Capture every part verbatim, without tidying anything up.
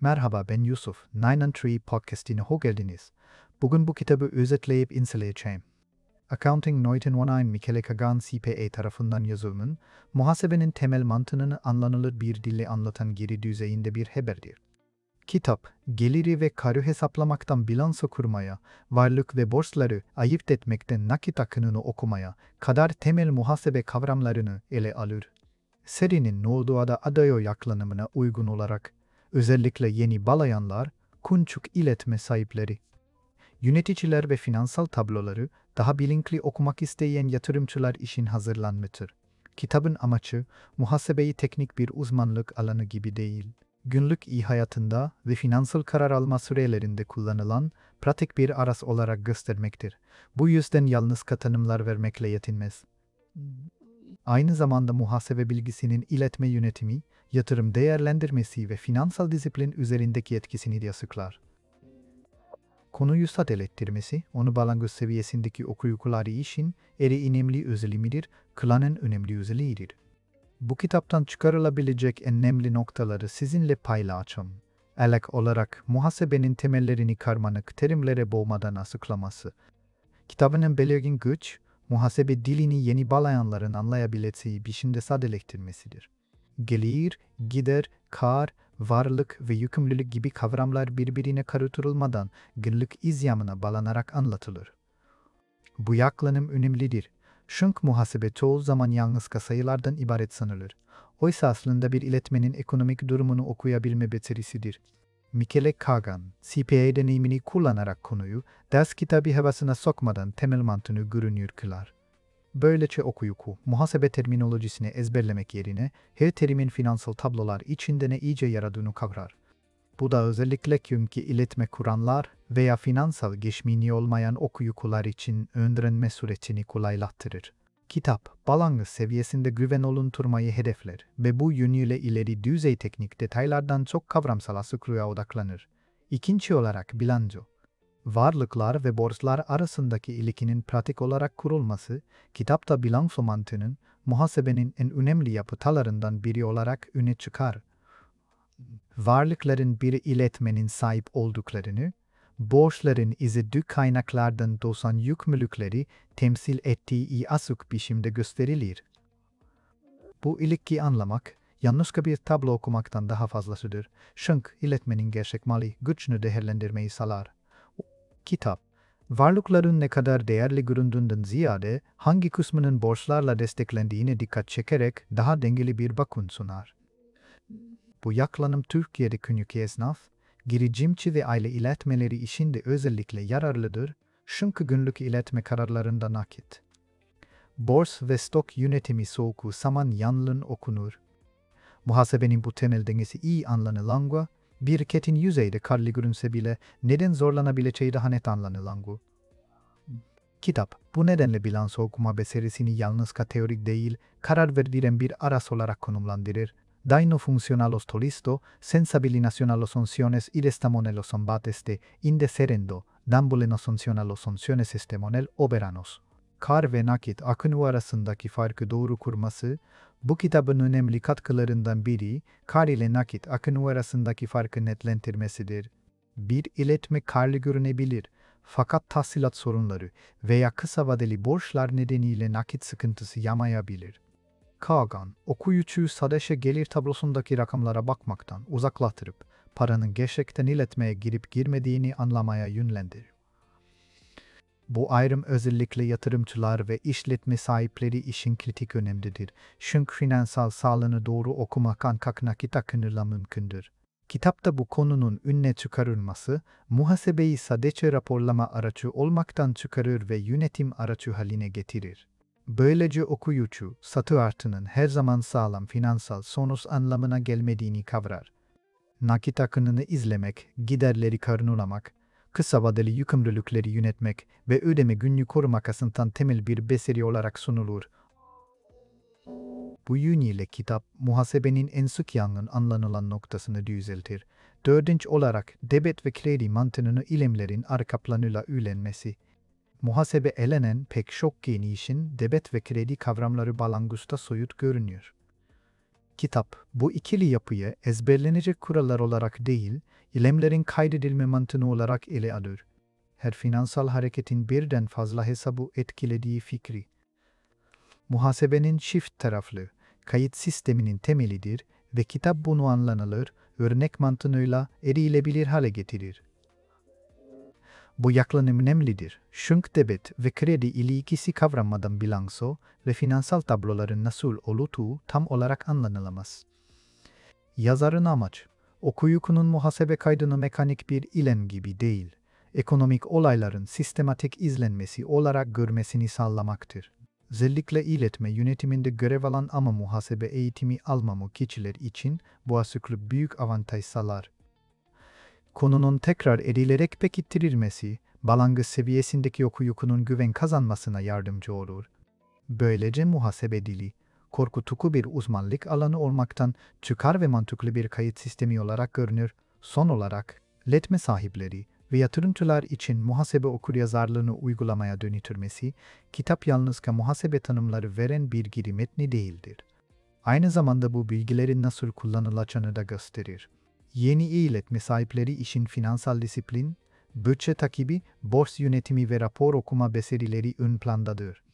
Merhaba, ben Yusuf. Nine and Tree podcastine hoş geldiniz. Bugün bu kitabı özetleyip inceleyeceğim. Accounting neunten on bir Michele Kagan C P A tarafından yazılmış, muhasebenin temel mantığını anlanılır bir dille anlatan geri düzeyinde bir haberdir. Kitap, geliri ve karı hesaplamaktan bilanso kurmaya, varlık ve borçları ayırt etmekten nakit akınını okumaya kadar temel muhasebe kavramlarını ele alır. Serinin Noğduada Adayo yaklanımına uygun olarak, özellikle yeni balayanlar, kunçuk iletme sahipleri, yöneticiler ve finansal tabloları daha bilinçli okumak isteyen yatırımcılar için hazırlanmıştır. Kitabın amacı, muhasebeyi teknik bir uzmanlık alanı gibi değil, günlük iyi hayatında ve finansal karar alma sürelerinde kullanılan pratik bir araç olarak göstermektir. Bu yüzden yalnız katılımlar vermekle yetinmez. Aynı zamanda muhasebe bilgisinin iletme yönetimi, yatırım değerlendirmesi ve finansal disiplin üzerindeki etkisini de açıklar. Konuyu sadeleştirmesi, onu balangöz seviyesindeki okuyucuları için eri önemli özelliğidir, kılanın önemli özelliğidir. Bu kitaptan çıkarılabilecek önemli noktaları sizinle paylaşacağım. İlk olarak muhasebenin temellerini karmaşık terimlere boğmadan açıklaması. Kitabının belirgin güç, muhasebe dilini yeni balayanların anlayabileceği biçimde sadeleştirmesidir. Gelir, gider, kar, varlık ve yükümlülük gibi kavramlar birbirine karıştırılmadan günlük izyamına bağlanarak anlatılır. Bu yaklanım önemlidir. Çünkü muhasebe çoğu zaman yalnız sayılardan ibaret sanılır. Oysa aslında bir iletmenin ekonomik durumunu okuyabilme becerisidir. Michele Kagan, C P A deneyimini kullanarak konuyu, ders kitabı havasına sokmadan temel mantığını görünür kılar. Böylece okuyucu, muhasebe terminolojisini ezberlemek yerine her terimin finansal tablolar içinde ne iyice yaradığını kavrar. Bu da özellikle çünkü iletme kuranlar veya finansal geçmişi olmayan okuyucular için öğrenme sürecini kolaylaştırır. Kitap, balangöz seviyesinde güven oluşturmayı hedefler ve bu yönüyle ileri düzey teknik detaylardan çok kavramsal açıklığa odaklanır. İkinci olarak bilanço. Varlıklar ve borçlar arasındaki ilişkinin pratik olarak kurulması, kitapta bilanço mantığının muhasebenin en önemli yapıtalarından biri olarak öne çıkar. Varlıkların bir iletmenin sahip olduklarını, borçların izlediği kaynaklardan doğan yükümlülükleri temsil ettiği açık biçimde gösterilir. Bu ilişkiyi anlamak, yalnızca bir tablo okumaktan daha fazlasıdır. Çünkü iletmenin gerçek mali gücünü değerlendirmeyi sağlar. Kitap, varlıkların ne kadar değerli göründüğünden ziyade hangi kısmının borçlarla desteklendiğine dikkat çekerek daha dengeli bir bakım sunar. Bu yaklanım Türkiye'de küçük esnaf, girişimci ve aile iletmeleri için de özellikle yararlıdır, çünkü günlük iletme kararlarında nakit, borç ve stok yönetimi soğuku zaman yanlın okunur. Muhasebenin bu temel dengesi iyi anlanılan, bir şirketin yüzeyde karlı görünse bile neden zorlanabileceği daha net anlanılan. Kitap, bu nedenle bilanço okuma becerisini yalnızca teorik değil, karar verdiren bir araç olarak konumlandırır. Daino funcionalos tolisto, sensabili nacionalos funciones y destamonelos combates de indeserendo, dambulenos funcionalos funciones estemonel oberanos. Kar ve nakit akını arasındaki farkı doğru kurması, bu kitabın önemli katkılarından biri, kar ile nakit akını arasındaki farkı netlendirmesidir. Bir iletme karlı görünebilir, fakat tahsilat sorunları veya kısa vadeli borçlar nedeniyle nakit sıkıntısı yamayabilir. Kagan, okuyucuyu sadece gelir tablosundaki rakamlara bakmaktan uzaklaştırıp, paranın gerçekten iletmeye girip girmediğini anlamaya yönlendirir. Bu ayrım özellikle yatırımcılar ve işletme sahipleri için kritik önemlidir. Çünkü finansal sağlığını doğru okumak ancak nakit akınıyla mümkündür. Kitapta bu konunun önüne çıkarılması, muhasebeyi sadece raporlama aracı olmaktan çıkarır ve yönetim aracı haline getirir. Böylece okuyucu, satı artının her zaman sağlam finansal sonuç anlamına gelmediğini kavrar. Nakit akınını izlemek, giderleri karnulamak, kısa vadeli yükümlülükleri yönetmek ve ödeme günlüğü korumak aslında temel bir beceri olarak sunulur. Bu yönüyle kitap, muhasebenin en sık yanlış anlanılan noktasını düzeltir. Dördüncü olarak, debet ve kredi mantığını ilimlerin arka planıyla öğrenmesi. Muhasebe elenen pek çok yeni işin debet ve kredi kavramları balangüste soyut görünüyor. Kitap, bu ikili yapıyı ezberlenecek kurallar olarak değil, ilemlerin kaydedilme mantığı olarak ele alır. Her finansal hareketin birden fazla hesabı etkilediği fikri. Muhasebenin çift taraflı, kayıt sisteminin temelidir ve kitap bunu anlanılır, örnek mantığıyla erilebilir hale getirir. Bu yaklaşım önemlidir. Çünkü debit ve kredi ile ikisi kavranmadan bilanço ve finansal tabloların nasıl olduğu tam olarak anlanılamaz. Yazarın amaç, okuyucunun muhasebe kaydını mekanik bir ilem gibi değil, ekonomik olayların sistematik izlenmesi olarak görmesini sağlamaktır. Özellikle iletme yönetiminde görev alan ama muhasebe eğitimi almamış kişiler için bu asıklı büyük avantaj sağlar. Konunun tekrar edilerek pekiştirilmesi, balangıç seviyesindeki okuyucunun güven kazanmasına yardımcı olur. Böylece muhasebe dili, korkutucu bir uzmanlık alanı olmaktan çıkar ve mantıklı bir kayıt sistemi olarak görünür. Son olarak, letme sahipleri ve yatırımcılar için muhasebe okuryazarlığını uygulamaya dönüştürmesi, kitap yalnızca muhasebe tanımları veren bir giri metni değildir. Aynı zamanda bu bilgilerin nasıl kullanılacağını da gösterir. Yeni iletme sahipleri işin finansal disiplin, bütçe takibi, borç yönetimi ve rapor okuma becerileri ön plandadır.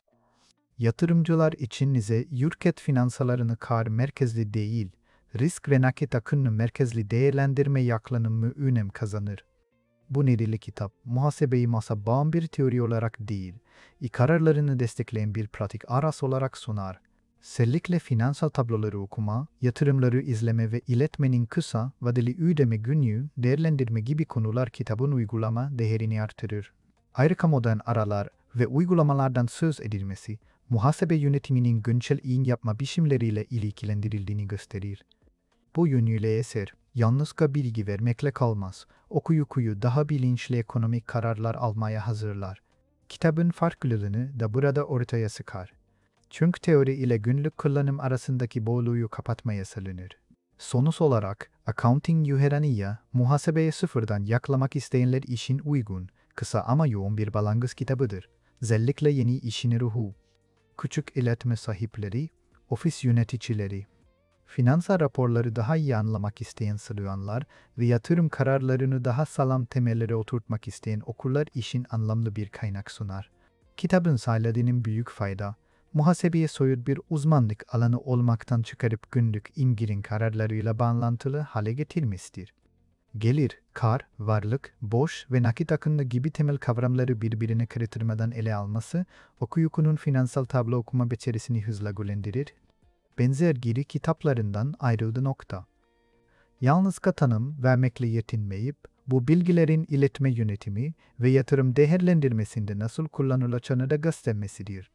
Yatırımcılar için ise şirket finansalarını kar merkezli değil, risk ve nakit akını merkezli değerlendirme yaklaşımı önem kazanır. Bu nedenle kitap, muhasebeyi masa bağımlı bir teori olarak değil, kararlarını destekleyen bir pratik araç olarak sunar. Özellikle finansal tabloları okuma, yatırımları izleme ve iletmenin kısa vadeli ödeme günlüğü değerlendirme gibi konular kitabın uygulama değerini artırır. Ayrıca modern aralar ve uygulamalardan söz edilmesi, muhasebe yönetiminin güncel iyi yapma biçimleriyle ilgilendirildiğini gösterir. Bu yönüyle eser, yalnızca bilgi vermekle kalmaz, okuyucuyu daha bilinçli ekonomik kararlar almaya hazırlar. Kitabın farklılığını da burada ortaya çıkar. Çünkü teori ile günlük kullanım arasındaki boğuluğu kapatmaya salınır. Sonuç olarak, Accounting Yuherania, muhasebeye sıfırdan yakalamak isteyenler için uygun, kısa ama yoğun bir balangıç kitabıdır. Özellikle yeni işin ruhu. Küçük iletme sahipleri, ofis yöneticileri, finansal raporları daha iyi anlamak isteyen sıralayanlar ve yatırım kararlarını daha sağlam temellere oturtmak isteyen okurlar için anlamlı bir kaynak sunar. Kitabın sağladığının büyük fayda, muhasebeye soyut bir uzmanlık alanı olmaktan çıkarıp günlük imgirin kararlarıyla bağlantılı hale getirmiştir. Gelir, kar, varlık, borç ve nakit akını gibi temel kavramları birbirine karıştırmadan ele alması, okuyucunun finansal tablo okuma becerisini hızla güçlendirir. Benzer giri kitaplarından ayrıldığı nokta. Yalnızca tanım vermekle yetinmeyip, bu bilgilerin iletme yönetimi ve yatırım değerlendirmesinde nasıl kullanılacağını da göstermesidir.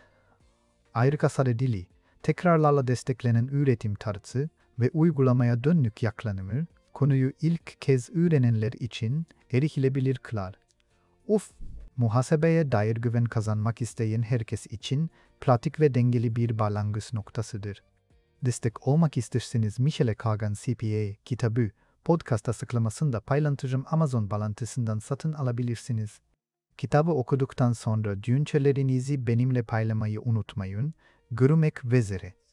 Ayrıca sade dili, tekrarlarla desteklenen üretim tarzı ve uygulamaya dönük yaklaşımı, konuyu ilk kez öğrenenler için erişilebilir kılar. Uf, muhasebeye dair güven kazanmak isteyen herkes için pratik ve dengeli bir başlangıç noktasıdır. Destek olmak isterseniz Michele Kagan C P A kitabı podcast açıklamasında paylaşacağım Amazon bağlantısından satın alabilirsiniz. Kitabı okuduktan sonra düşüncelerinizi benimle paylaşmayı unutmayın. Görüşmek üzere.